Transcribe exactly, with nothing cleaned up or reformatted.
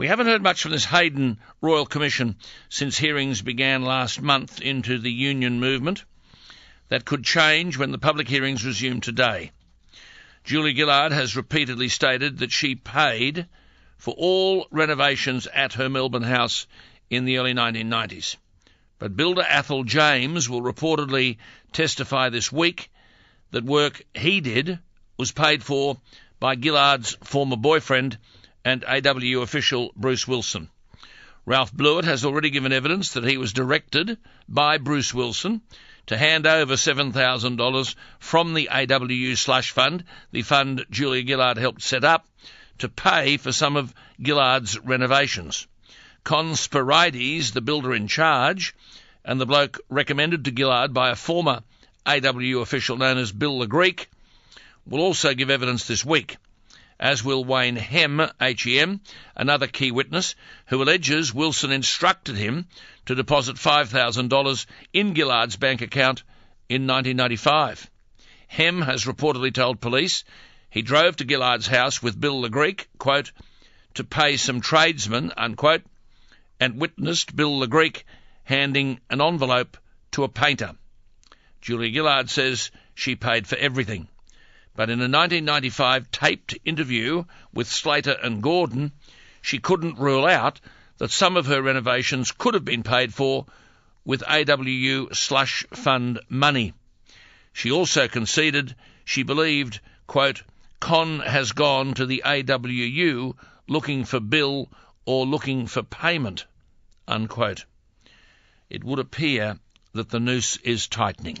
We haven't heard much from this Hayden Royal Commission since hearings began last month into the union movement. That could change when the public hearings resume today. Julia Gillard has repeatedly stated that she paid for all renovations at her Melbourne house in the early nineteen nineties. But builder Athol James will reportedly testify this week that work he did was paid for by Gillard's former boyfriend and A W official Bruce Wilson. Ralph Blewett has already given evidence that he was directed by Bruce Wilson to hand over seven thousand dollars from the A W U slush fund, the fund Julia Gillard helped set up, to pay for some of Gillard's renovations. Conspirides, the builder in charge, and the bloke recommended to Gillard by a former A W U official known as Bill the Greek, will also give evidence this week, as will Wayne Hem, H E M, another key witness, who alleges Wilson instructed him to deposit five thousand dollars in Gillard's bank account in nineteen ninety-five. Hem has reportedly told police he drove to Gillard's house with Bill the Greek, quote, to pay some tradesmen, unquote, and witnessed Bill the Greek handing an envelope to a painter. Julia Gillard says she paid for everything. But in a nineteen ninety-five taped interview with Slater and Gordon, she couldn't rule out that some of her renovations could have been paid for with A W U slush fund money. She also conceded she believed, quote, Con has gone to the A W U looking for bill or looking for payment, unquote. It would appear that the noose is tightening.